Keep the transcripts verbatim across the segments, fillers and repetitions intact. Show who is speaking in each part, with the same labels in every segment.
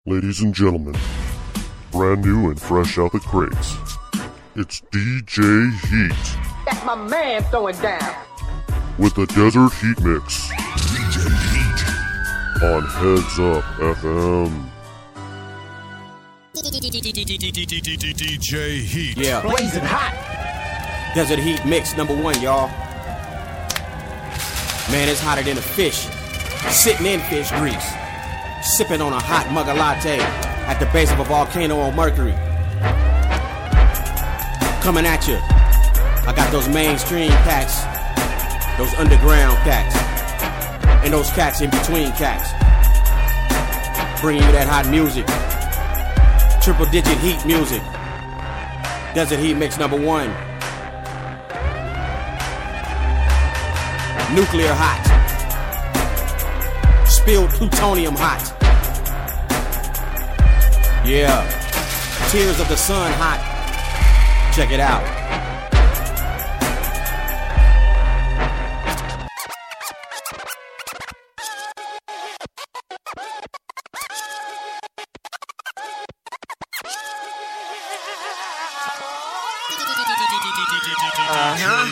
Speaker 1: Ladies and gentlemen, brand new and fresh out the crates, it's D J Heat.
Speaker 2: That's my man throwing down.
Speaker 1: With the Desert Heat Mix.
Speaker 3: D J Heat.
Speaker 1: On Heads Up F M.
Speaker 3: D J Heat.
Speaker 4: Yeah.
Speaker 2: Blazing hot.
Speaker 4: Desert Heat Mix number one, y'all. Man, it's hotter than a fish. Sitting in fish grease. Sipping on a hot mug of latte at the base of a volcano on Mercury. Coming at you. I got those mainstream cats, those underground cats, and those cats in between cats. Bringing you that hot music. Triple digit heat music. Desert Heat Mix number one. Nuclear hot. Spilled plutonium hot. Yeah. Tears of the sun hot. Check it out.
Speaker 5: Uh-huh.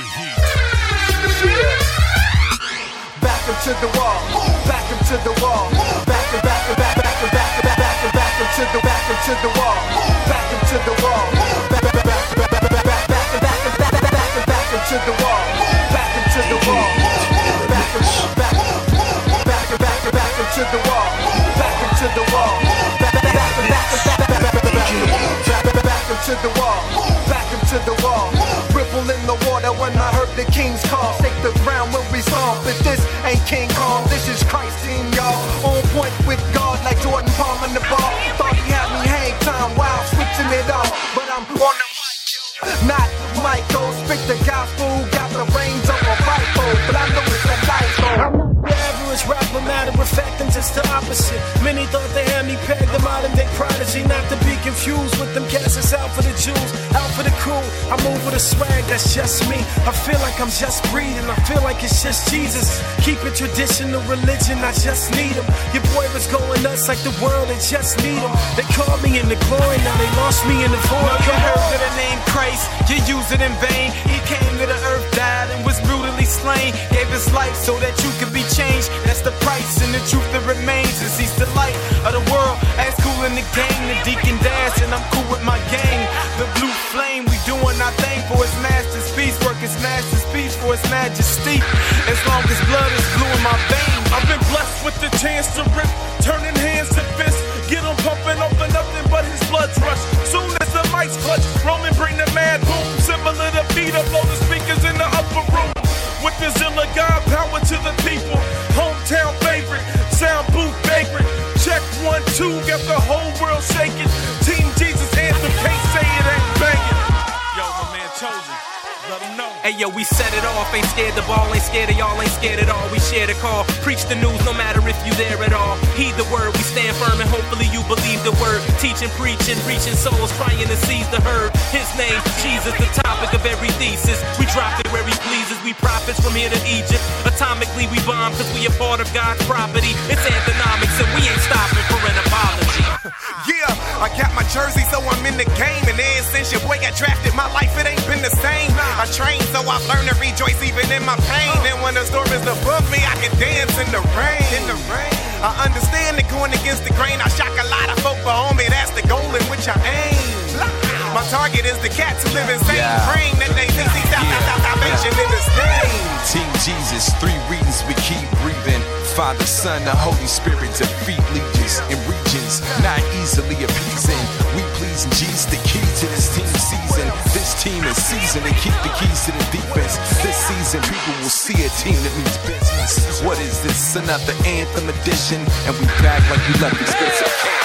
Speaker 5: Back him to the wall. Back him to the wall. Back him, back him, back, back him, back him, back him, back him to the, back him to the wall. Back him to the wall. Back, back, back, back, back, back, back, back him, back him, back, back, back him, back him to the wall. Back him to the wall. Back him, back, back him, back him, back him to the wall. Back him to the wall. Back, back, back him, back him, back, back, back, back, back him, back him to the wall. Back him to the wall. Ripple in the water when I heard the king's call. Shake the ground when we stomp, but this ain't King Kong. This is Christ team, y'all. On point with God like Jordan Palm in the ball. Thought he had me hang time while switching it off, but I'm on the mic, not Michael. Speak the gospel, got the reins on a rifle, but I know it's a life though.
Speaker 6: The average rapper, matter of fact, I'm just the opposite. Many thought they had me pegged, the modern day prodigy. Not to be confused with them cats that's out for the Jews, out for the crew. I move with a swag, that's just me. I feel like I'm just breathing, I feel like it's just Jesus. Keep it traditional religion, I just need him. Your boy was going nuts like the world, they just need him. They called me in the glory, now they lost me in the void.
Speaker 7: Well, you heard of the name Christ, you use it in vain. He came to the earth, died, and was brutally slain. Gave his life so that you could be changed. That's the price, and the truth that remains is he's the light of the world. As cool in the game, the Deacon Dash, and I'm cool with my gang. The blue flame, we doing our thing for his master's peace. Work his master's peace for his majesty. As long as blood is blue in my veins.
Speaker 6: I've been blessed with the chance to rip, turning hands to fists. Get him pumping up and nothing but his blood's rush. Soon as the mic's clutch, Roman bring the mad boom. Similar to beat up, blow the speakers in the upper room. With the Zilla God, power to the people. Hometown favorite, sound booth vagrant. Check one, two, got the whole world shaking. Team Jesus anthem, can't say it ain't banging. Yo, my man Chosen, let him know.
Speaker 7: Hey yo, we set it off, ain't scared the ball, ain't scared of y'all, ain't scared at all. We share the call, preach the news, no matter if you there at all. Heed the word, we stand firm and hopefully you believe the word. Teaching, preaching, reaching souls, trying to seize the herd. His name, Jesus, the topic of every thesis. We drop it where he pleases, we prophets from here to Egypt. Atomically we bomb, cause we a part of God's property. It's anthronomics and we ain't stopping for an apology.
Speaker 8: Yeah, I got my jersey so I'm in the game. And ever since your boy got drafted, my life it ain't been the same. I trained so I've learned to rejoice even in my pain. And when the storm is above me, I can dance in the rain. In the rain. I understand that going against the grain, I shock a lot of folk, but homie, that's the goal in which I aim. My target is the cats who live in same yeah. brain that they think seek out salvation in this name.
Speaker 9: Team Jesus, three reasons we keep breathing. Father, Son, the Holy Spirit defeat legions in regions not easily appeasing. We pleasing Jesus, the key to this team season. This team is seasoned to keep the keys to the defense. This season, people will see a team that means business. What is this? Another anthem edition, and we back like we left expensive camp.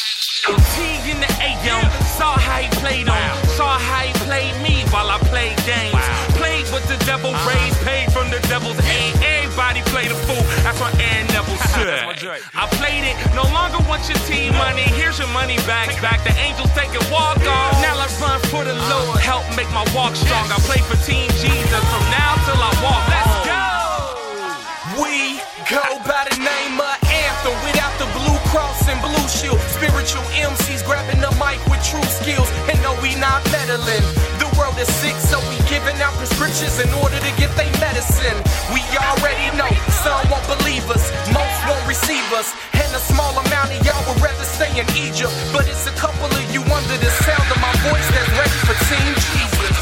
Speaker 6: T in the A M, saw how he played on, saw how he played me while I played games. Played with the devil, raised, paid from the devil's aid. Everybody played a fool, that's what Aaron Neville said. I played it, no longer want your team money, here's your money back. Back the Angels take a walk on. Now I run for the Lord, help make my walk strong. I play for Team Jesus from now till I walk. Let's go! We go by the name of Anthem without the blue cross and blue
Speaker 7: chill. Spiritual M Cs grabbing the mic with true skills. And no, we not meddling. The world is sick, so we giving out prescriptions in order to get their medicine. We already know, some won't believe us, most won't receive us. And a small amount of y'all would rather stay in Egypt. But it's a couple of you under the sound of my voice that's ready for Team Jesus.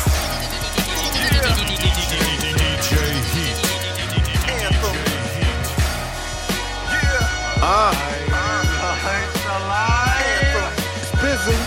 Speaker 3: D J Heat.
Speaker 8: Anthem. Yeah.
Speaker 5: Uh,
Speaker 8: Anthem.
Speaker 5: it's busy.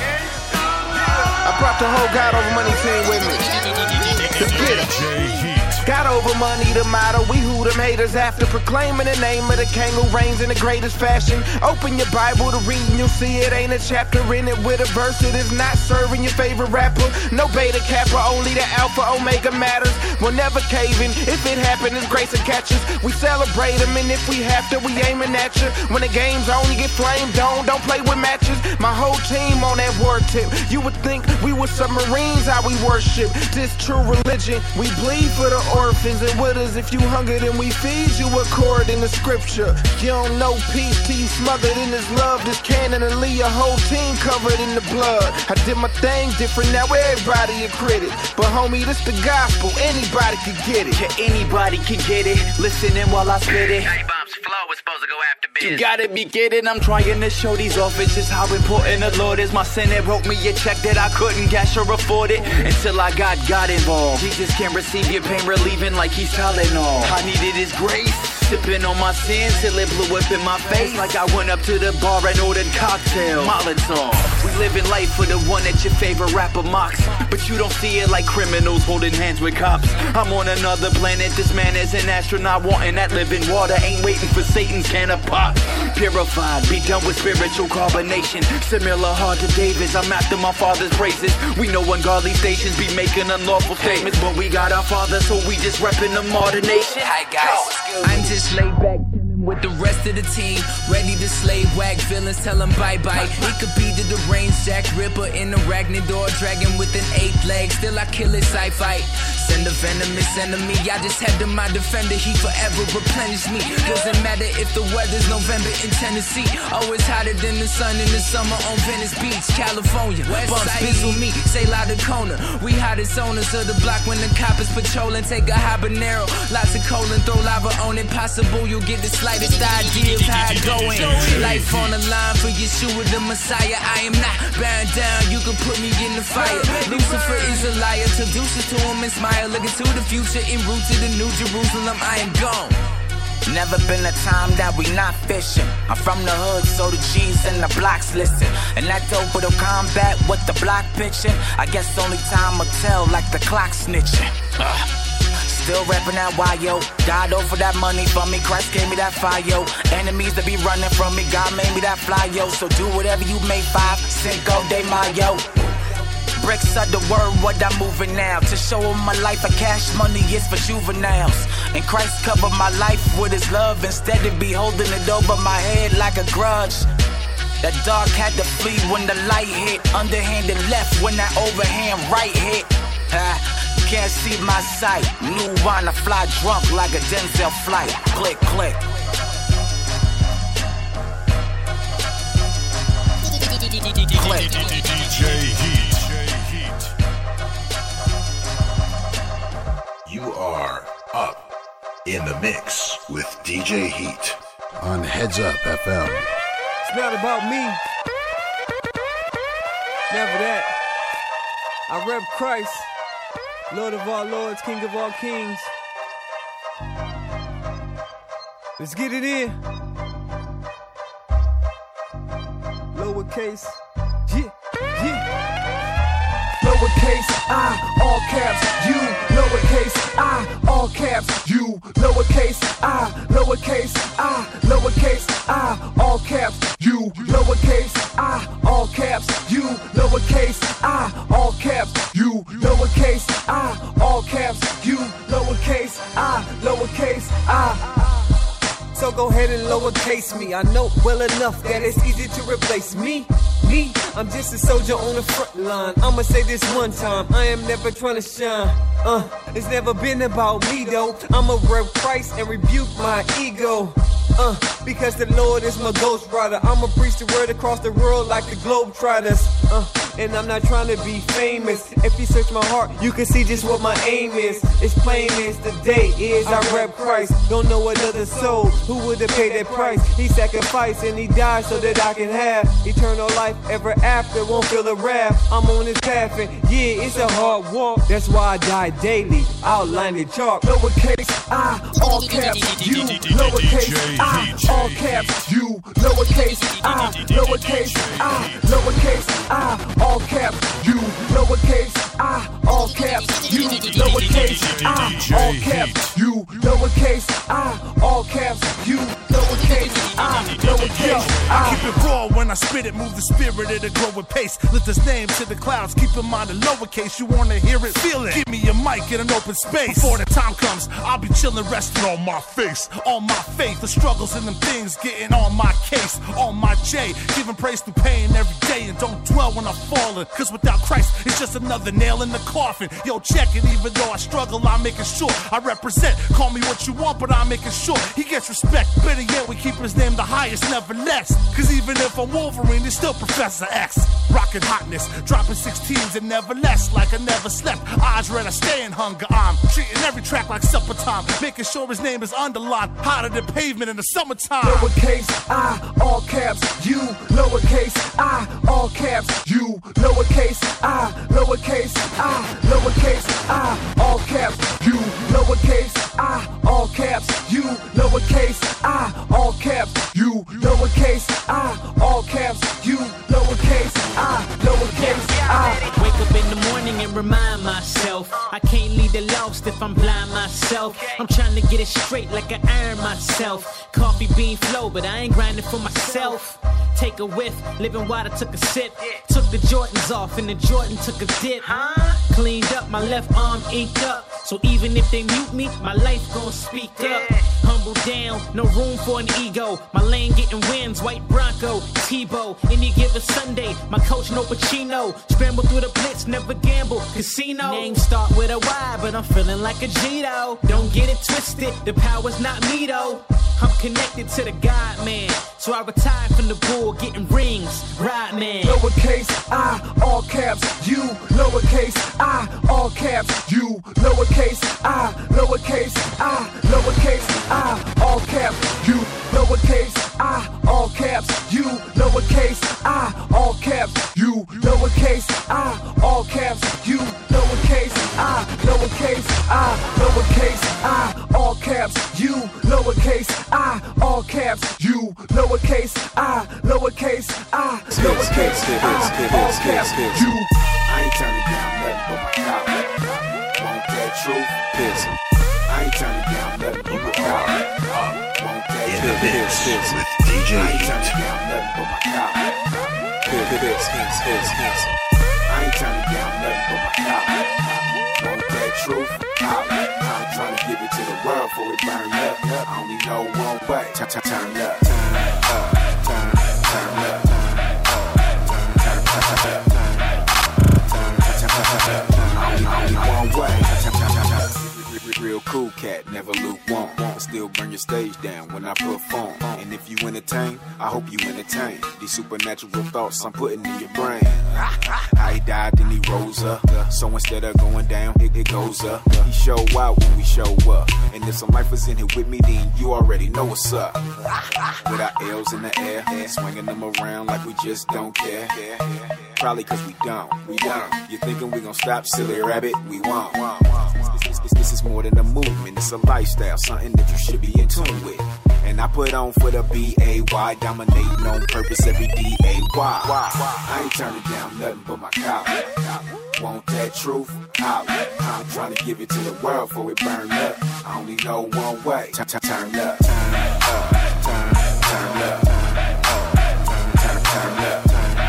Speaker 5: I brought the whole God Over Money team with me. Let's get it.
Speaker 3: D J Heat.
Speaker 5: God over money, the motto. We who them haters after proclaiming the name of the king who reigns in the greatest fashion. Open your Bible to read and you'll see it ain't a chapter in it with a verse that is not serving your favorite rapper. No beta kappa, only the alpha omega matters. We'll never cave in. If it happen, it's grace and catches. We celebrate them, and if we have to, we aiming at you. When the game's on, you get flamed on. Don't play with matches. My whole team on that war tip. You would think we were submarines, how we worship this true religion. We bleed for the orphans, and with us, if you hunger, then we feed you accord in the scripture. You don't know peace till you smothered in this love. This cannon and leave your whole team covered in the blood. I did my thing different, now everybody a critic. But homie, this the gospel, anybody can get it.
Speaker 10: Yeah, anybody can get it. Listening while I spit it.
Speaker 11: K-Bop's flow is supposed to go after biz.
Speaker 10: You gotta be kidding, I'm trying to show these offers just how important the Lord is. My sin that wrote me a check that I couldn't cash or afford it until I got God involved. Jesus can receive your pain relieving like he's Tylenol. I needed his grace, sipping on my sins till it blew up in my face. Like I went up to the bar and ordered cocktail Molotov. We living life for the one that your favorite rapper mocks, but you don't see it like criminals holding hands with cops. I'm on another planet, this man is an astronaut wanting that living water. Ain't waiting for Satan's can of pop. Purified, be done with spiritual carbonation. Similar hard to David's, I'm after my father's praises. We know ungodly stations be making unlawful statements, but we got our father, so we just repping the modern nation.
Speaker 11: Hi guys, I'm just laid back with the rest of the team, ready to slay whack villains, tell them bye-bye. It could be the deranged Jack Ripper in the Ragnador dragon with an eight leg. Still I kill it, sci-fi. Send a venomous enemy, I just head to my defender. He forever replenish me. Doesn't matter if the weather's November in Tennessee. Always hotter than the sun in the summer on Venice Beach, California. Bumps bizzle me, say La Dacona. We hottest owners of the block when the cop is patrolling. Take a habanero, lots of coal and throw lava on it. Possible you'll get the slightest idea of how it going. Life on the line for Yeshua the Messiah. I am not bound down, you can put me in the fire. Lucifer is a liar, seduce it to him and smile. Looking to the future, en route to the New Jerusalem, I am gone.
Speaker 10: Never been a time that we not fishing. I'm from the hood, so the G's and the blocks listen. And that dope with a combat with the block pitching. I guess only time will tell, like the clock snitching. Ugh. Still rapping that why yo. God over that money for me, Christ gave me that fire yo. Enemies that be running from me, God made me that fly yo. So do whatever you made five, Cinco de Mayo. Bricks are the word, what I'm moving now. To show them my life, a cash money is for juveniles. And Christ covered my life with his love, instead of be holding it over my head like a grudge. That dog had to flee when the light hit. Underhanded left when that overhand right hit. Ah, can't see my sight. New wine, I fly drunk like a Denzel flight. Click, click.
Speaker 3: Click. D J Heat.
Speaker 12: You are up in the mix with D J Heat
Speaker 13: on Heads Up F M.
Speaker 14: It's not about me. Never that. I rep Christ, Lord of all lords, King of all kings. Let's get it in. Lowercase, yeah, yeah. Lowercase I, all caps, you. Lowercase I, all caps, you. Lowercase I, lowercase I, lowercase I, all caps, you. Lowercase I, all caps, you. Lowercase I, all caps, you. Lowercase I, all caps, you. Lowercase I, lowercase I. So go ahead and lowercase me. I know well enough that it's easy to replace me. Me, I'm just a soldier on the front line. I'ma say this one time, I am never trying to shine. Uh, it's never been about me though. I'ma rep Christ and rebuke my ego.
Speaker 15: Uh, because the Lord is my ghost rider. I'ma preach the word across the world like the Globetrotters. Uh, and I'm not trying to be famous. If you search my heart, you can see just what my aim is. It's plain as the day is I rep Christ. Don't know another soul who would have paid that price. He sacrificed and he died so that I can have eternal life ever after. Won't feel the wrath. I'm on this path and yeah, it's a hard walk. That's why I die daily. Outline the chalk.
Speaker 14: Lowercase I, all caps, you. Lowercase I, all caps, you. Lowercase I, lowercase I, lowercase I, all caps, you. Lowercase I, all caps, you. Lowercase I, all caps, you. Lowercase I, all caps, you. Lowercase I, lowercase I.
Speaker 6: I keep it raw when I spit it, move the spirit, it'll grow with pace. Lift his name to the clouds, keep in mind the lowercase. You wanna hear it, feel it. Give me a mic in an open space. Before the time comes, I'll be chilling, resting on my face, on my faith. The struggles and them things getting on my case, on my J. Giving praise through pain every day and don't dwell when I'm falling. Cause without Christ, it's just another nail in the coffin. Yo, check it, even though I struggle, I'm making sure I represent. Call me what you want, but I'm making sure he gets respect. Better yet, we keep his name the highest, never less. Cause even if I'm Wolverine, it's still Professor X. Rockin' hotness, dropping sixteens and never less, like I never slept. Eyes red, I stay in hunger. I'm treating every track like supper time, making sure his name is underlined, hotter than pavement in the summertime.
Speaker 14: Lowercase I, all caps, you. Lowercase I, all caps, you. Lowercase I, lowercase I, lowercase I, all caps, you. Lowercase I, all caps, you. Lowercase I, all caps, you. Lowercase I, all caps, you. Lowercase I, lowercase I.
Speaker 16: Wake up in the morning and remind myself I can't lead the lost if I'm blind myself. I'm trying to get it straight like I iron myself. Coffee bean flow, but I ain't grinding for myself. Take a whiff, living water, took a sip. Took the Jordans off and the Jordan took a dip. Cleaned up, my left arm inked up. So even if they mute me, my life gon' speak up. Humble down, no room for an ego. My lane getting wins, white Bronco, Tebow. Any given Sunday, my coach no Pacino. Scramble through the blitz, never gamble, casino. Name start with a Y, but I'm feeling like a G though. Don't get it twisted, the power's not me though. I'm connected to the God man, so I retired from the bull, getting rings, ride man.
Speaker 14: Lowercase I, all caps, you. Lowercase I, all caps, you. Lowercase I, lowercase I, lowercase I, all caps, you. Lowercase I, all caps, you. Lowercase I, all caps, you. Lowercase I, all caps, you. Lowercase I, lowercase I, lowercase I, all caps, you. Lowercase I, all caps, you. Lowercase I, lowercase I, lowercase I, all caps, you.
Speaker 17: I ain't turning down nothing but my collar. Want that truth? Piss. I ain't turning down nothing but my collar. Want that
Speaker 12: In the mix with D J
Speaker 17: I ain't
Speaker 12: Heat.
Speaker 17: turning down nothing but my collar. Piss, piss, piss, piss. I ain't turning down nothing but my collar. Want that truth? Holla. I'm trying to give it to the world before it burn up. I only know one way. Turn, turn, turn up. Turn up. Turn, turn up. Turn, turn, turn up. One way. Real cool cat, never lukewarm. Still burn your stage down when I perform. And if you entertain, I hope you entertain these supernatural thoughts I'm putting in your brain. How he died, then he rose up. So instead of going down, it, it goes up. He show out when we show up. And if some lifers in here with me, then you already know what's up. With our L's in the air, swinging them around like we just don't care. Probably cause we don't, we don't. You thinking we gon' stop, silly rabbit? We won't. This, this, this is more than a movement, it's a lifestyle, something that you should be in tune with. And I put on for the B A Y, dominating on purpose every D A Y. I ain't turning down nothing but my collar. Want that truth? Holla. I'm trying to give it to the world before it burn up. I only know one way. Turn, turn, turn up. Turn up. Turn, turn up. Turn, turn up.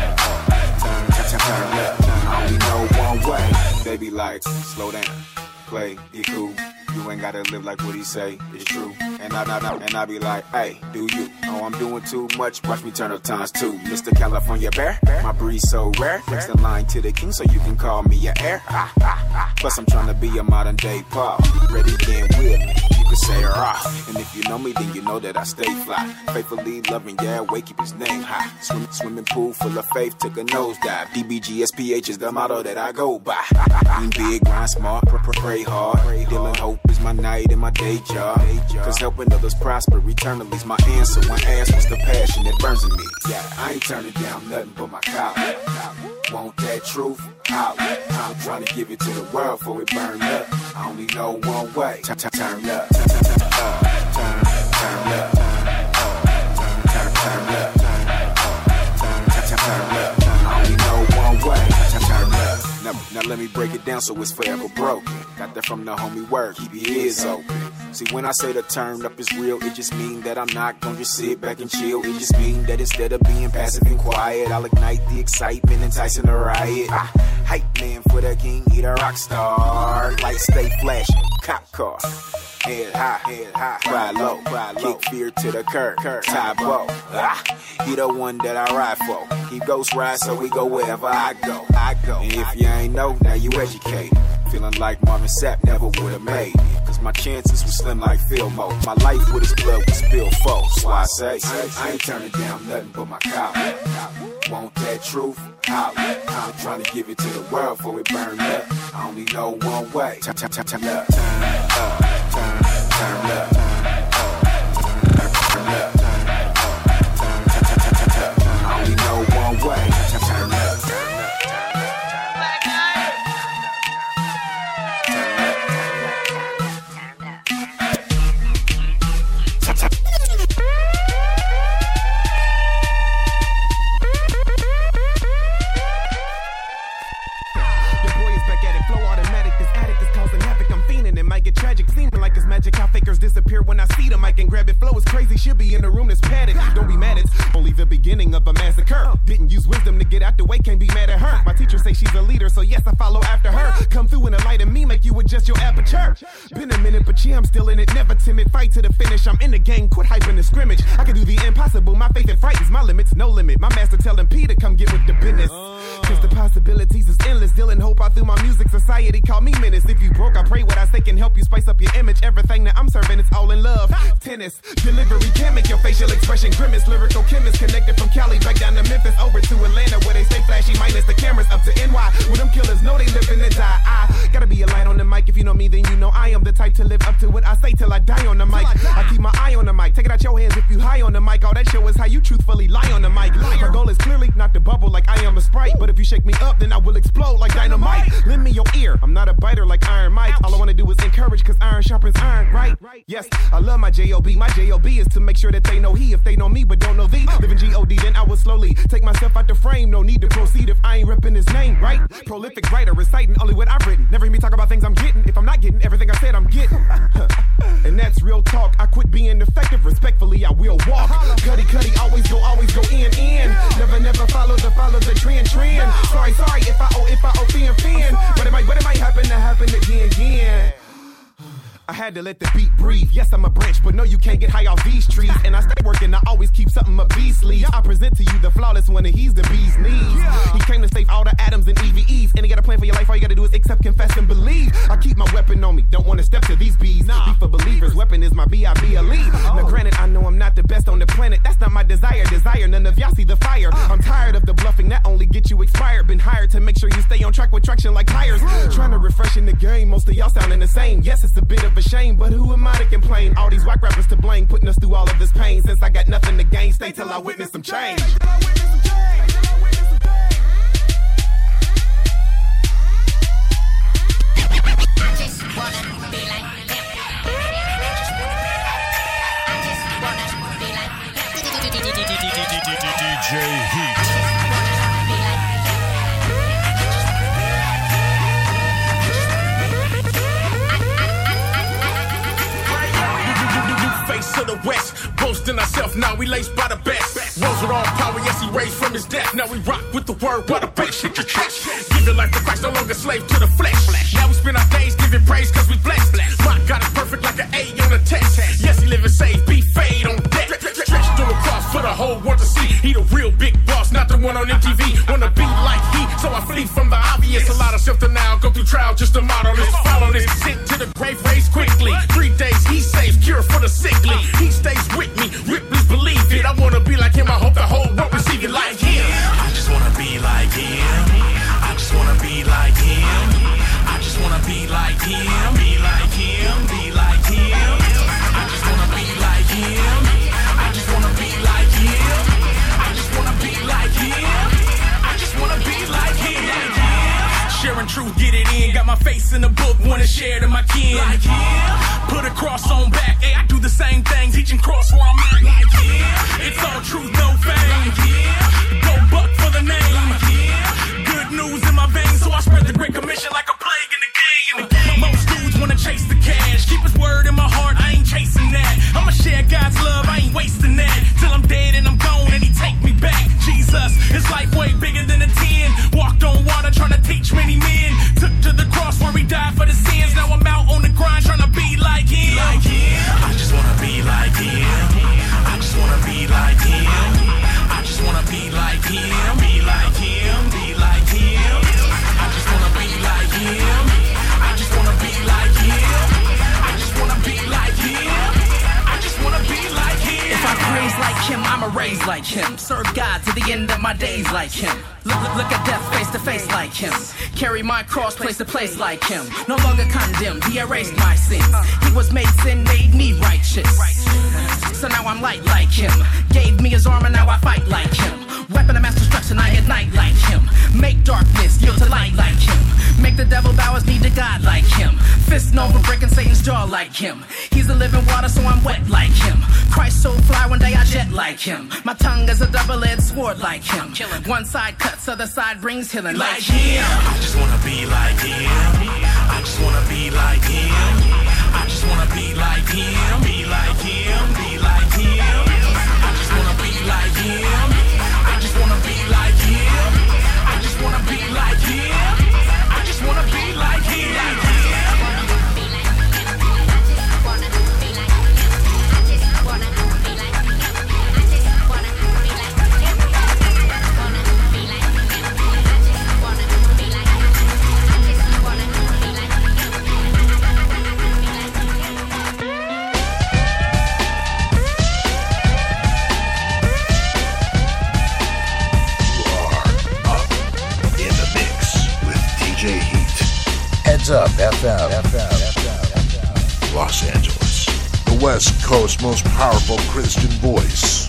Speaker 17: Turn up. I only know one way. Baby, like, slow down. Play, be cool. You ain't gotta live like what he say, it's true. And I, I, I, and I be like, hey, do you? Oh, I'm doing too much, watch me turn up times two. Mister California Bear, my breed so rare. Next in line to the king, so you can call me your heir. Plus I'm trying to be a modern day Paul. Ready again with me. You can say rah. And if you know me, then you know that I stay fly. Faithfully loving Yahweh, keep his name high. Swim, swimming pool full of faith, took a nosedive. D B G S P H is the motto that I go by. Dream big, grind smart, pr- pr- pray hard. Dealing hope is my night and my day job. Cause helping others prosper eternally's my answer. When asked what's the passion that burns in me. Yeah, I ain't turning down nothing but my collar. Want that truth? Holla. I'm trying to give it to the world before it burn up. I only know one way. Turn, turn, turn up. Turn, turn, turn up. Turn, turn up. Turn, turn up. Turn, turn, turn up. I only know one way. Turn, turn up. Now, now let me break it down so it's forever broken. Got that from the homie word. Keep your ears open. See, when I say the turn up is real, it just mean that I'm not gonna just sit back and chill. It just mean that instead of being passive and quiet, I'll ignite the excitement, enticing a riot. Ah, hype man for the king, he the rock star. Lights stay flashing, cop car. Head high, head high, cry low, cry low. Kick fear to the curb, curb, tie bow. Ah, he the one that I ride for. He ghost ride, so we go wherever I go. I go. And if you ain't know, now you educated. Feeling like Marvin Sapp never would've made it. Cause my chances were slim like Fillmore. My life with his blood was spilled full. So I say, I ain't turning down nothing but my collar. Want that truth? Holla. I'm trying to give it to the world before it burn up. I only know one way. Turn, turn, turn, turn up. Turn up. Turn, turn up. Turn up. I only know one way. Turn, turn up.
Speaker 18: How fakers disappear when I see them. I can grab it. Flow is crazy. Should be in the room that's padded. Don't be mad, it's only the beginning of a massacre. Didn't use wisdom to get out the way. Can't be mad at her. My teacher say she's a leader, so yes, I follow after her. Come through in the light of me, make you adjust your aperture. Been a minute, but yeah, I'm still in it. Never timid. Fight to the finish. I'm in the game. Quit hyping the scrimmage. I can do the impossible. My faith and fright is my limits. No limit. My master telling P to come get with the business. Cause the possibilities is endless. Dealing hope out through my music. Society call me menace. If you broke, I pray what I say can help you spice up your image. Everything that I'm serving, it's all in love. Tennis, delivery can make your facial expression grimace. Lyrical chemist connected from Cali back down to Memphis, over to Atlanta where they stay flashy, minus the cameras, up to N Y where them killers know they live in the die. I gotta be a light on the mic. If you know me, then you know I am the type to live up to what I say till I die on the mic. I, I keep my eye on the mic. Take it out your hands if you high on the mic. All that show is how you truthfully lie on the mic. My goal is clearly not to bubble like I am a Sprite, but if you shake me up, then I will explode like dynamite. Lend me your ear. I'm not a biter like Iron Mike. All I wanna do is encourage, cause iron sharpens iron, right? Yes, I love my J O B. My J O B is to make sure that they know he. If they know me but don't know thee, living G O D, then I will slowly take myself out the frame. No need to proceed if I ain't repping his name, right? Prolific writer, reciting only what I've written. Never hear me talk about things I'm getting. If I'm not getting everything I said, I'm getting. And that's real talk. I quit being effective. Respectfully, I will walk. Cuddy, cuddy, always go, always go in, in. Never, never follow the, follow the trend, trend. Sorry, sorry, if I owe, if I owe, fin, fin. But it might, but it might happen to happen again, again. I had to let the beat breathe. Yes, I'm a branch, but no, you can't get high off these trees. And I stay working, I always keep something up B's sleeves. I present to you the flawless one, and he's the bee's knees. He came to save all the atoms and E V Es. And he got a plan for your life, all you gotta do is accept, confess, and believe. I keep my weapon on me, don't wanna step to these bees. Be for believers, weapon is my B I B L E. Now granted, I know I'm not the best on the planet. That's not my desire, desire, none of y'all see the fire. I'm tired of the bluffing, that only get you expired. Been hired to make sure you stay on track with traction like tires. Trying to refresh in the game, most of y'all sounding the same. Yes, it's a bit of a shame, but who am I to complain? All these whack rappers to blame, putting us through all of this pain. Since I got nothing to gain, stay till I witness some change.
Speaker 3: D J Heat.
Speaker 6: To the west, boasting ourselves, now we laced by the best. Rose with all power, yes, he raised from his death. Now we rock with the word, what a bitch, hit your chest. Give your life to Christ, no longer slave to the flesh. Now we spend our days giving praise, cause we blessed. My God is perfect like an A on a test. Yes, he living safe, be fade on deck. Stretched through the cross for the whole world to see. He the real big boss, not the
Speaker 19: one on M T V. Wanna be like he, so I flee from the obvious. A lot of self-denial, go through trial just to model this. Follow this, sit to the grave, race quickly. Three days he saves, cure for the sickly. He stays with me, Ripley's believe it. I wanna be like him, I hope the whole world receive it like him.
Speaker 20: I just wanna be like him. I just wanna be like him. I just wanna be like him. Be like him, be like him. I just wanna be like him. I just wanna be like him. I just wanna be like him. I just wanna be like him.
Speaker 19: Sharing truth, get it in. Got my face in the book, wanna share to my kin. Like him. Put a cross on back, hey, I do the same thing. Teaching cross where I'm at. Like him. It's all truth, no fame. Like him. Go buck for the name. Like him. Good news in my veins, so I spread the great commission like a plague in the game. Most dudes wanna chase the cash. Keep his word in my heart, I ain't chasing that. I'ma share God's love, I ain't wasting that. Till I'm dead and I'm gone and he take me back. Jesus, his life way bigger than a ten. Walked on water trying to teach many men. Took to the cross where he died for the sins. Now I'm out on the grind trying to be like him.
Speaker 20: Like him. I just wanna be like him. I just wanna be like him. I just wanna be like him. Be like him. Be like him. I just wanna be like him. I just wanna be like him. I just wanna be like him. I just wanna be like him.
Speaker 11: If I praise like him, I'ma raise like him. Serve God to the end of my days like him. Look, look, look at death face to face like him. Carry my cross place to place like him. No longer condemned, he erased my sins. He was made sin, made me righteous. So now I'm light like him. Gave me his armor, now I fight like him. Weapon of mass destruction, I ignite like him. Make darkness yield to light like him. Make the devil bow his knee to God like him. Fist known for breaking Satan's jaw like him. He's the living water, so I'm wet like him. Christ so fly, one day I jet like him. My tongue is a double-edged sword like him. One side cuts, other side brings healing like, like him.
Speaker 20: I just wanna be like him. I just wanna be like him. I just wanna be like him. Be like him. Be like him. I just wanna be like him. I just wanna be like him. I just wanna be like him. I just wanna be like him. Like him.
Speaker 13: Heads Up F M. F M. F M.
Speaker 12: Los Angeles.
Speaker 1: The West Coast's most powerful Christian voice.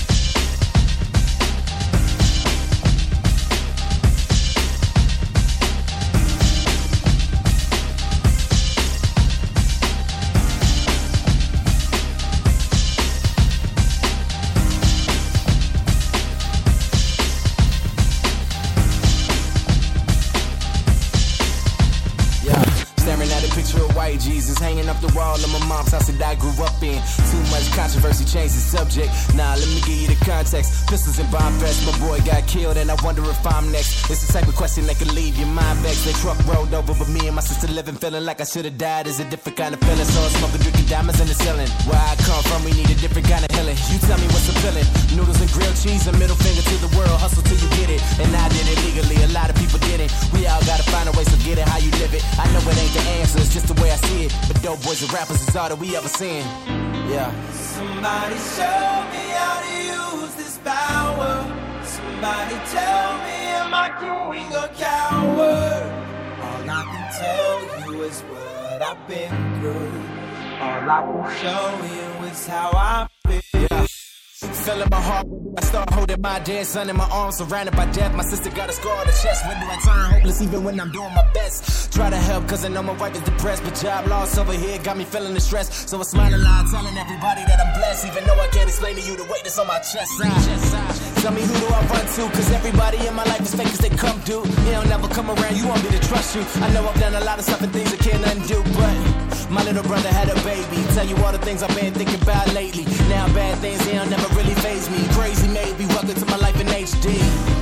Speaker 21: Jesus hanging up the wall in my mom's house that I grew up in. Too much controversy, changed the subject. Nah, let me give you the context. Pistols and bomb threats, my boy got killed and I wonder if I'm next. It's the type of question that can leave your mind vexed. The truck rolled over, but me and my sister living, feeling like I should've died. Is a different kind of feeling, so I'm smoking, drinking diamonds in the ceiling. Where I come from, we need a different kind of healing. You tell me what's appealing. Noodles and grilled cheese, a middle finger to the world. Hustle till you get it, and I did it legally. A lot of people didn't. We all gotta find a way, so get it how you live it. I know it ain't the answer, it's just the way I see it. But dope boys and rappers is all that we ever seen. Yeah.
Speaker 5: Somebody show me how to use this power. Somebody tell me, am I growing a coward? All I can tell you is what I've been through. All I can show you is how I feel.
Speaker 21: Yeah. Feeling my heart, I start holding my dead son in my arms, surrounded by death. My sister got a scar on the chest, window and time hopeless even when I'm doing my best. Try to help cause I know my wife is depressed, but job loss over here got me feeling the stress. So I smile a lot, telling everybody that I'm blessed, even though I can't explain to you the weight that's on my chest side. Tell me who do I run to, cause everybody in my life is fake as they come do. He don't never come around, you want me to trust you. I know I've done a lot of stuff and things I can't undo, but my little brother had a baby. Tell you all the things I've been thinking about lately. Now bad things, they don't never really faze me. Crazy maybe, welcome to my life in H D.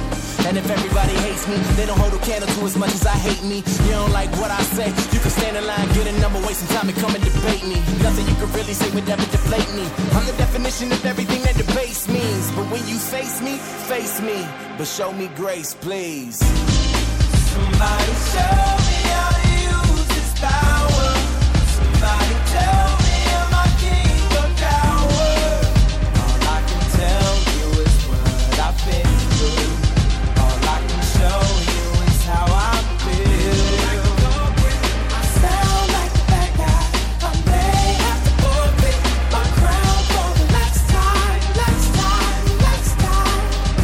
Speaker 21: And if everybody hates me, they don't hold a candle to as much as I hate me. You don't like what I say, you can stand in line, get a number, waste some time and come and debate me. Nothing you can really say would ever deflate me. I'm the definition of everything that debates means. But when you face me, face me, but show me grace, please.
Speaker 5: Somebody show me how to use this power. Somebody tell me am I king or coward? All I can tell you is what I've been through. All I can show you is how I feel. I sound like a bad guy. I may have to forfeit my crown for the last time, last time, last time.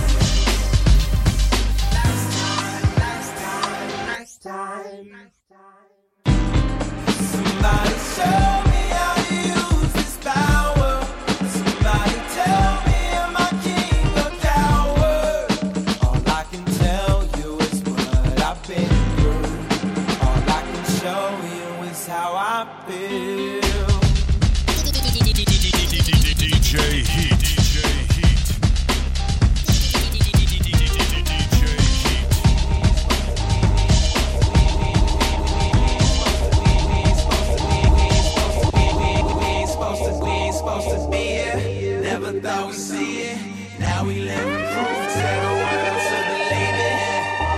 Speaker 5: Last time, last time, last time, last time. Somebody show me how to use this power. Somebody tell me am I king or coward? All I can tell you is what I've been through. All I can show you is how I feel.
Speaker 3: D J Heat. D J Heat.
Speaker 5: Supposed to be here, never thought we'd see it. Now we live in proof to the world to believe it.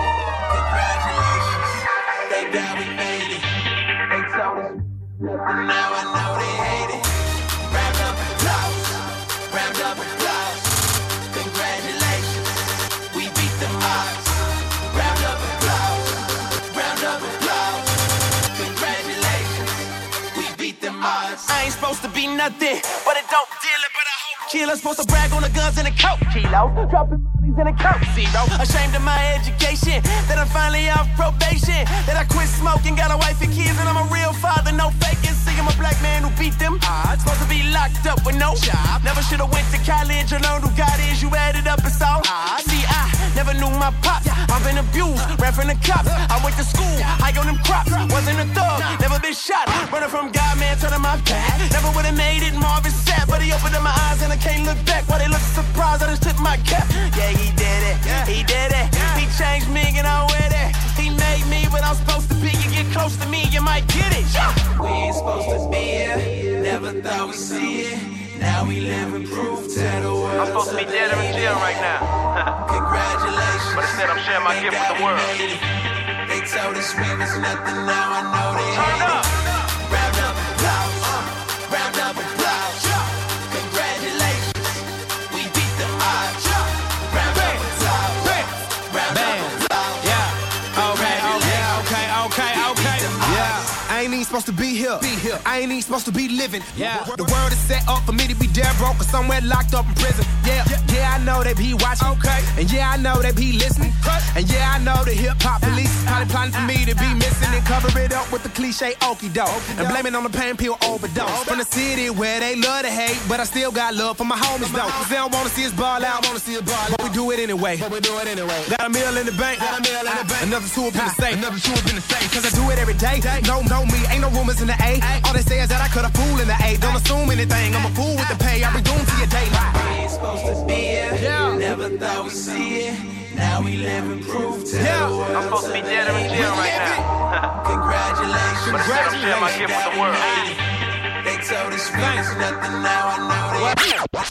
Speaker 5: Congratulations, thank God we made it. They told us nothing, now I know they hate it. Round up applause, round up applause. Congratulations, we beat the odds. Round up applause, round up applause. Congratulations, we beat the odds.
Speaker 21: I ain't supposed to be nothing, but it don't deal it, but I hope Killers supposed to brag on the guns and the coke. Kilo, dropping mollies in a coke. Zero, ashamed of my education, that I'm finally off probation, that I quit smoking, got a wife and kids, and I'm a real father, no faking. See, I'm a black man who beat them odds. Supposed to be locked up with no job. Never should've went to college or learned who God is. You added up, it's all odds. See, I never knew my pops. I've been abused, ran from the cops. I went to school, high on them crops. Wasn't a thug, never been shot. Running from God, man, turning my back. Never would've made it, Marvin Sapp. But he opened up my eyes and I can't look back. While they look surprised, I just took my cap. Yeah, he did it, he did it. He changed me and I'm with it. He made me what I'm supposed to be. You get close to me, you might get it.
Speaker 5: We ain't supposed to be here, never thought we'd see it. Now we live in proof to the world.
Speaker 21: I'm supposed to be dead in jail right now.
Speaker 5: Congratulations.
Speaker 21: But instead I'm sharing my gift with the world.
Speaker 5: They told us we was nothing, now I know they hate it. Round up applause, round up applause. Congratulations, we beat the odds. Round up applause, round up applause.
Speaker 21: Yeah, okay, okay, okay, okay, okay. Yeah, I ain't even supposed to be here. Be here. I ain't even supposed to be living. Yeah, the world is set up for me to be dead broke or somewhere locked up in prison. Yeah, yeah, I know they be watching. Okay, and yeah, I know they be listening. And yeah, I know the hip hop police is probably plotting for me to be missing and cover it up with the cliche okie doke and blame it on the pain pill overdose. From the city where they love to hate, but I still got love for my homies though. Cause they don't wanna see us ball out, wanna see us ball out. But we do it anyway. But we do it anyway. Got a meal in the bank, got a meal in the bank. Another two up in the safe, another two up in the safe. Cause I do it every day. No, no me, ain't no rumors in the A. All they say is that I could have fool in the A. Don't assume anything. I'm a fool with the pay. I'll be doomed to your daylight.
Speaker 5: We ain't supposed to be here. Yeah. Never thought we'd see it. Now we live in proof to
Speaker 21: yeah.
Speaker 5: the world.
Speaker 21: I'm supposed to be dead in jail right now.
Speaker 5: Congratulations.
Speaker 21: But instead I'm sharing my gift with the world.
Speaker 5: They told us we was nothing, now I know they.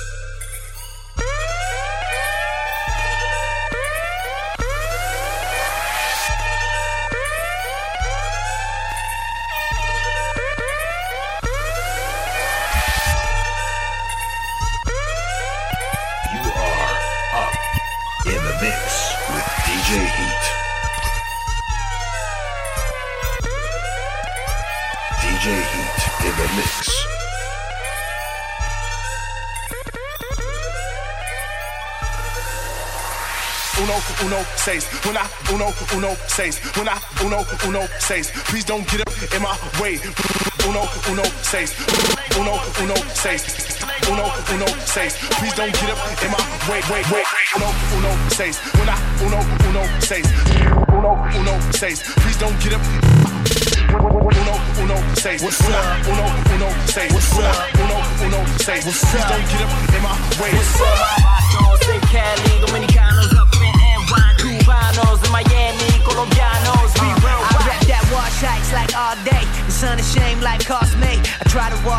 Speaker 12: Mix with D J Heat. D J Heat in the mix.
Speaker 6: Uno, uno, seis. When I, uno, uno, seis. When I, uno, uno, seis. Please don't get up in my way. Uno, uno, seis. Uno, uno, seis. Uno, uno, seis. Please don't get up in my way. Wait, wait. Uno, uno, seis. When I, uno, uno, seis. Uno, uno, seis. Please don't get up. Uno, uno, seis. What's up? Uno, uno, seis. What's up? Uno, uno, seis. Please don't get up in my way.
Speaker 21: What's up? Dominicanos up in N Y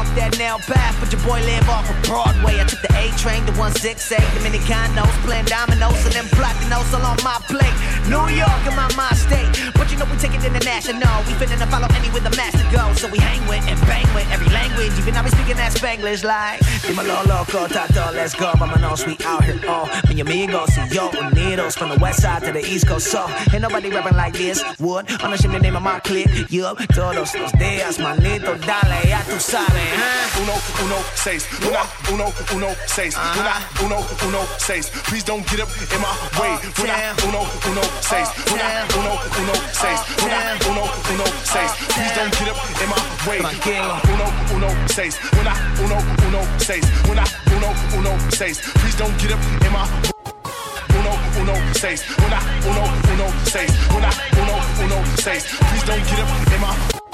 Speaker 2: walk that narrow path, but your boy live off of Broadway. I took the A train to one sixty-eight, Dominicanos, playing dominoes and then platinos all on my plate. New York in my mind state, but you know we take it international. We finna follow any with the master go, so we hang with and bang with every language. Even I be speaking that Spanglish like Dímelo loco, tato, let's go. Vámonos, we out here, oh, mi amigos y yo unidos from the west side to the east coast. So ain't nobody rapping like this. Would understand the name of my clique. Yup, todos los días, manito, dale, ya tú sabes, huh?
Speaker 6: Uno, uno, seis. Una, uno, uno, seis. Una, uno, uno, seis. Please don't get up in my way. Una, uno, uno, seis. Una, uno, uno, seis. Una, uno, uno, seis. Please don't get up in my way. Uno, uno, seis. Una, uno, uno, seis. Una, uno, uno, seis. Please don't get up in my way. Uno, uno, seis. Una, uno, uno, seis. Una, uno, uno, seis. Please don't get up in my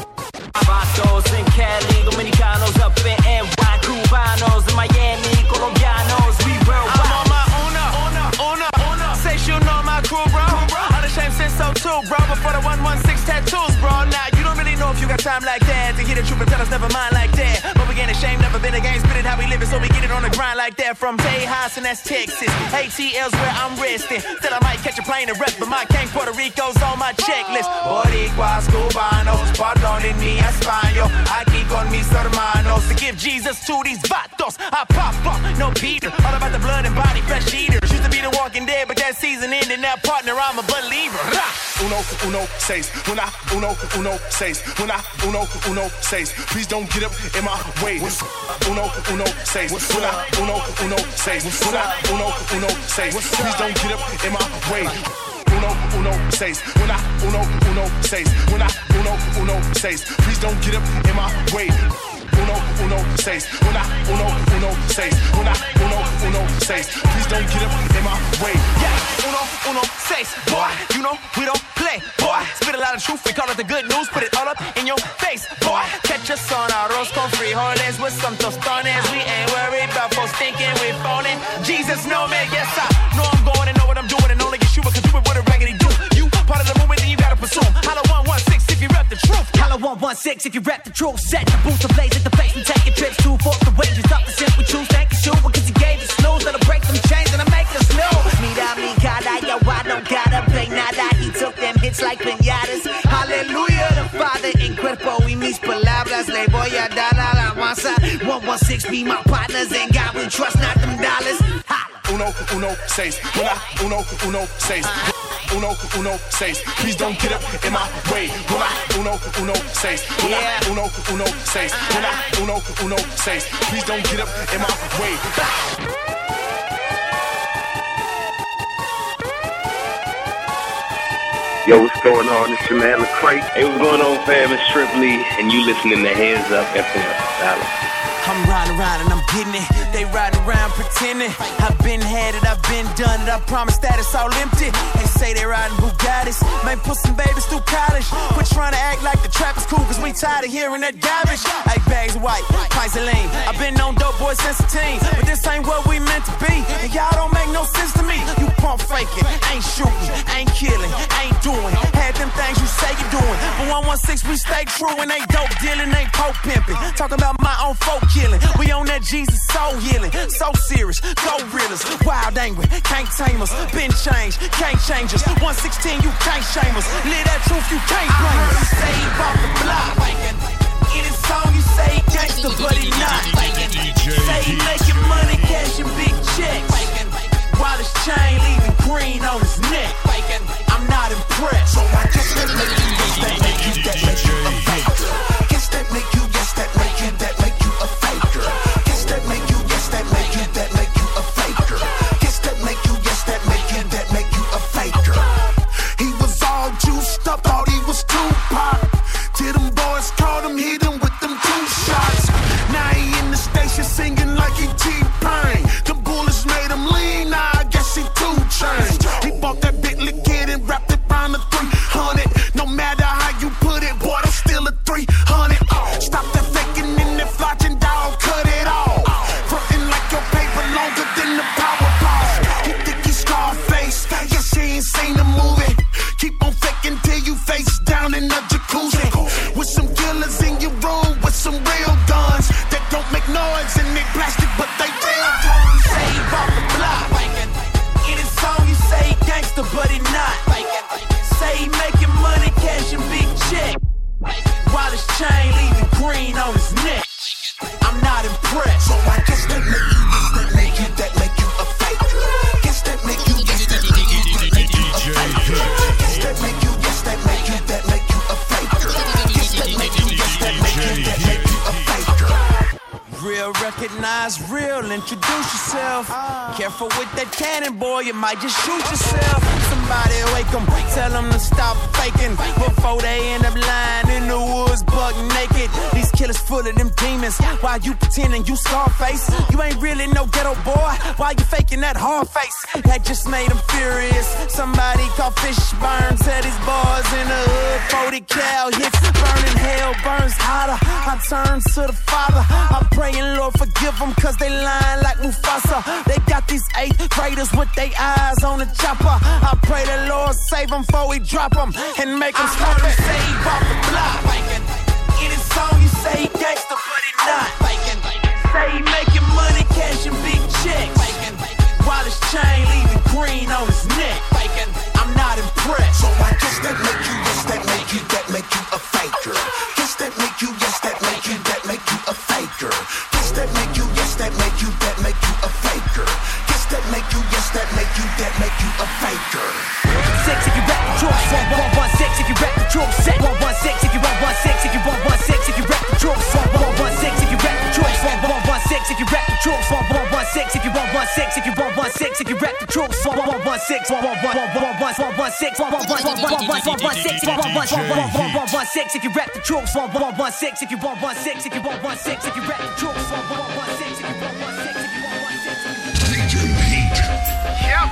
Speaker 10: Vatos in Cali, Dominicanos up in N Y, Cubanos in Miami, Colombianos, we worldwide.
Speaker 22: I'm on my una, una, una, una. Say you know my crew, bro. All the shame since so too, bro. Before the one one six tattoos, bro. Now you don't really know if you got time like that to hear the truth and tell us never mind like that. But we ain't ashamed, never been against, spit it how we live it, so we get it on the grind like that. From Tejas and that's Texas, A T L's where I'm resting. Still I might catch a plane and rest, but my gang Puerto Rico's on my checklist. Boricuas, Cubanos, perdonen mi español. Aquí con mis hermanos to give Jesus to these vatos. I pop up, no Peter, all about the blood and body, fresh eaters. Used to be the Walking Dead, but that season ended. Now partner, I'm a believer.
Speaker 6: Uno, uno, seis. Una, uno, uno, seis. Una, uno, uno, seis. Please don't get up in my way. Uno, uno, seis. Una, uno, uno, seis. Una, uno, uno, seis. Please don't get up in my way. Uno, uno, seis. Una, uno, uno, seis. Una, uno, uno, seis. Please don't get up in my way. Uno, uno, seis. Una, uno, uno, seis. Una, uno, uno, seis. Please don't get up in my way.
Speaker 22: Yeah, uno, uno, seis. Boy, you know we don't play. Boy, spit a lot of truth, we call it the good news. Put it all up in your face. Boy, catch us on arroz con frijoles with some tostones. We ain't worried about folks thinking we phoning. Jesus know me, yes I know I'm going and know what I'm doing and only get you because you with what a raggedy do. You part of the movement, then you gotta pursue. Holla one one six if you rep the truth.
Speaker 2: Holla one one six if you rep the truth. Set the boots ablaze at the face. We taking trips to forth the wages up the simp. We choose thank you, shoot because he gave us snooze. That'll break them chains and make us new. Mira mi cara, yo, I don't gotta play nada. He took them hits like piñatas. Hallelujah, the Father en cuerpo y mis palabras le voy a dar a la masa. one one six be my partners and God we trust, not them dollars. Holla.
Speaker 6: Uno, uno, seis. Una, uno, uno, seis. Uno, uno, seis. Please don't get up in my way. Una, uno, uno, seis. Una, uno, uno, seis. Una, uno, uno, seis. Please don't get up in my way.
Speaker 23: Yo, what's going on? It's your man Lecrae. Hey, what's going on, fam? It's Triple-E, and you listening to Hands Up F M.
Speaker 10: I'm riding around and I'm getting it. They riding around pretending. I've been had it, I've been done it. I promise that it's all empty. They say they riding Bugattis. May put some babies through college. Quit trying to act like the trap is cool, cause we tired of hearing that garbage. Eight bags of white, pints of lean. I've been on dope boys since a teen, but this ain't what we meant to be. And y'all don't make no sense to me. You pump faking, ain't shooting, ain't killing, ain't doing. Had them things you say you're doing. But one one six we stay true and ain't dope dealing, ain't poke pimping. Talking about my own folk killing. We on that Jesus soul healing. So serious, go realers. Wild angry, can't tame us. Been changed, can't change us. one sixteen, you can't shame us. Live that truth, you can't blame us. I say he bought the block. In his song, you say he gangster, but he not. Say he making money, cashing big checks. While his chain leaving green on his neck. I'm not impressed. So I guess that make you, guess that make you, that make you a faker. Guess that make you, guess that make you, that make you a faker. Guess that make you, guess that make you, that make you a faker. Guess that make you, guess that make you, that make you a faker. He was all juiced up, thought he was Tupac. Till them boys caught him, hit him with them two shots. Now he in the station singing like he T-Pain. The bullets made him lean, now I guess he two chains. He bought that big kid
Speaker 22: nah, it's real, introduce yourself. Careful with that cannon, boy, you might just shoot yourself. Somebody wake them, tell them to stop faking before they end up lying in the woods, buck naked. These killers full of them demons. Why you pretending you Scarface? You ain't really no ghetto boy. Why you faking that hard face? That just made them furious. Somebody called Fishburne said his boys in the hood. forty cal hits, burning hell burns hotter. I turn to the Father. I'm praying, Lord, forgive them, cause they lying like Mufasa. They got these eighth graders with their eyes on the chopper. I pray the Lord save them before we drop them and make them stop it. Save off the block. In his song, you say he gangster, but he not. Say he making money, cashing big checks. While his chain leaving green on his neck. I'm not impressed.
Speaker 4: So I guess that make you, yes, that make you, that make you a faker. Guess that make you, yes, that make you, that make you a faker. Guess that make you, yes, that make you, that make you a faker. Guess that make you, yes, that make you, that make you a faker.
Speaker 2: Six if you rap the troops, one one one six if you rap the troops, set one one six if you want one six if you want one six if you rap the troops, one one one six if you rap the troops, one one one six if you rap the troops, one one one six if you want one six if you want one six if you rap the troops, one one one six one one one one one one one six one one one one one one one six one one one one one one six if you rap the troops, one one one six if you want one six if you want one six if you rap the troops, one one one six if you want one six if you want one six.
Speaker 7: D J Heat.
Speaker 9: Yep.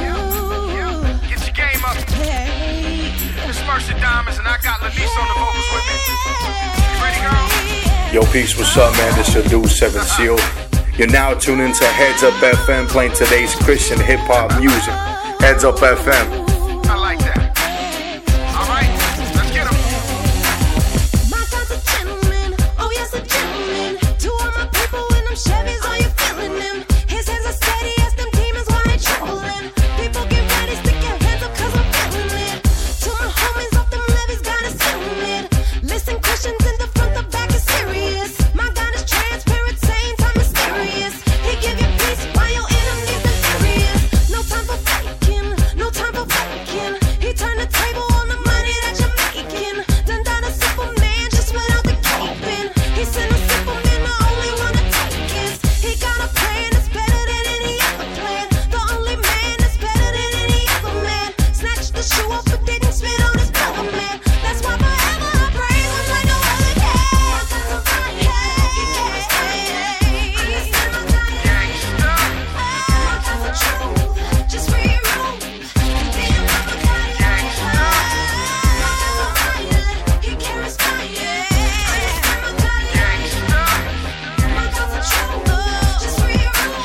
Speaker 9: Get your game up. It's Mercy Diamonds and I got Lanice on the vocals with me. You ready, girl?
Speaker 24: Yo, peace, what's up, man? This your dude, Seven Seal. You're now tuned into Heads Up F M, playing today's Christian hip-hop music. Heads Up F M.
Speaker 9: I like that. All right, let's get 'em.
Speaker 25: My God's a gentleman, oh yes, a gentleman. To all my people in them Chevys, are you feeling them? His hands are steady as them demons, why they trembling? People get ready, stick your hands up, cause I'm feeling it. To my homies off them levees, God is feeling it. Listen, Christians in the front, the back is serious. My God is transparent, same time mysterious. He give you peace while your enemies are furious. No time for faking, no time for faking. He turned the table on the money that you're making. Done done a simple man just without the caping. He sent a simple man, the only one to take it. He got a plan that's better than any other plan. The only man that's better than any other man. Snatched the shoe off, but didn't spit on his brother, man. That's why forever I praise him like no other can. Just for your room. Damn, I'm a he carries fire. My God's a true. Just for your room.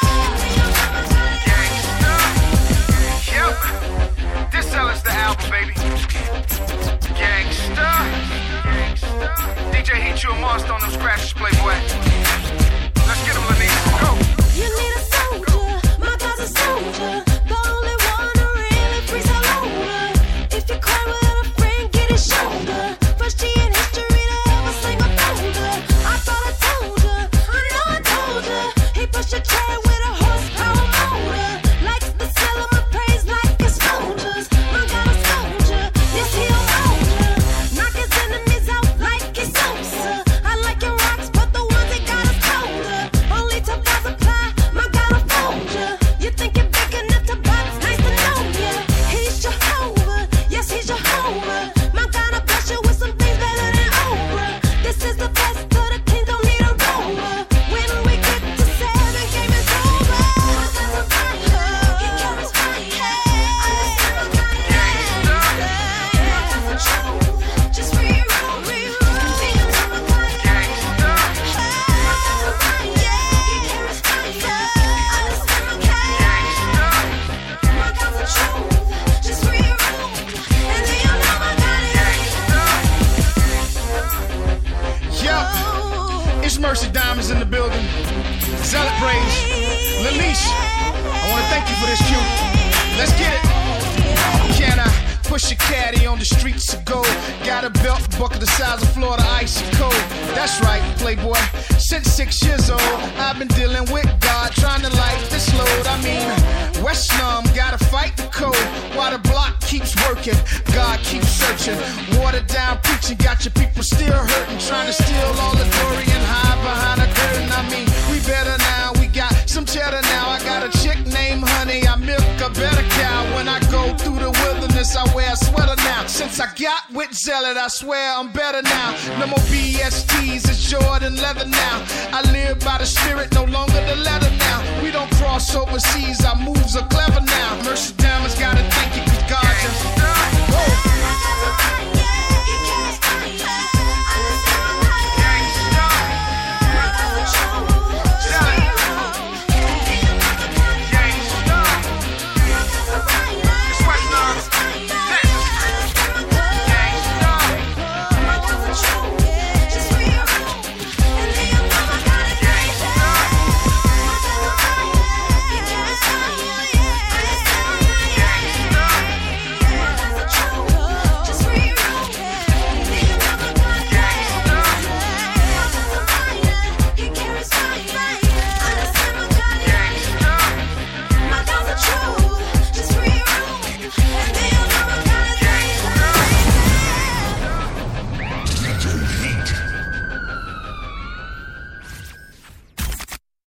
Speaker 9: Yep. This sells the album, baby. Gangsta. D J Heat, you a monster on them scratches, playboy. Let's get 'em, Lanice. Go.
Speaker 25: You need a soldier, my God's a soldier. The only one who really frees all over. If you cry without a friend, get his shoulder. First G in history to ever sing a folder. I thought I told ya, I know I told ya. He pushed a chair with a horsepower motor. Likes the smell of my praise like his soldiers. My God a soldier, yes he a soldier. Knock his enemies out like he's Sosa. I like your rocks, but the ones he got is colder. Only to multiply, my God a soldier. You think you're big enough to buy? Nice to know ya. He's Jehovah, yes he's Jehovah. My God I bless you with some things better than Oprah. This is the best of the king, don't need a rover. When we get to seven, game is over. My God's a fire, he carries fire. My God is true, just for your room, real. Damn, I'm a fire. My God's a fire, he carries fire. My God's a true, just for your room. And then you know my God is.
Speaker 9: Yep. It's Mercy Diamonds in the building. Zealot Praise. Lanice, I want to thank you for this cue. Let's get it. Can I push
Speaker 7: Pusha caddy on the streets of gold. Got a belt buckle the size of Florida icy cold. That's right, playboy. Since six years old, I've been dealing with God, trying to light this load. I mean, West Slum, gotta fight the code. While the block keeps working, God keeps searching. Watered down preaching, got your people still hurting. Trying to steal all the glory and hide behind a curtain. I mean, we better now, we got some cheddar now. I got a chick named Honey, I milk a better cow. When I go through the wilderness, I wear a sweater now. Since I got with Zealot, I swear I'm better now. No more B S Ts, it's Jordan leather now. I live by the spirit, no longer the letter now. We don't cross overseas, our moves are clever now. Mercy Diamonds gotta thank you, cause God, you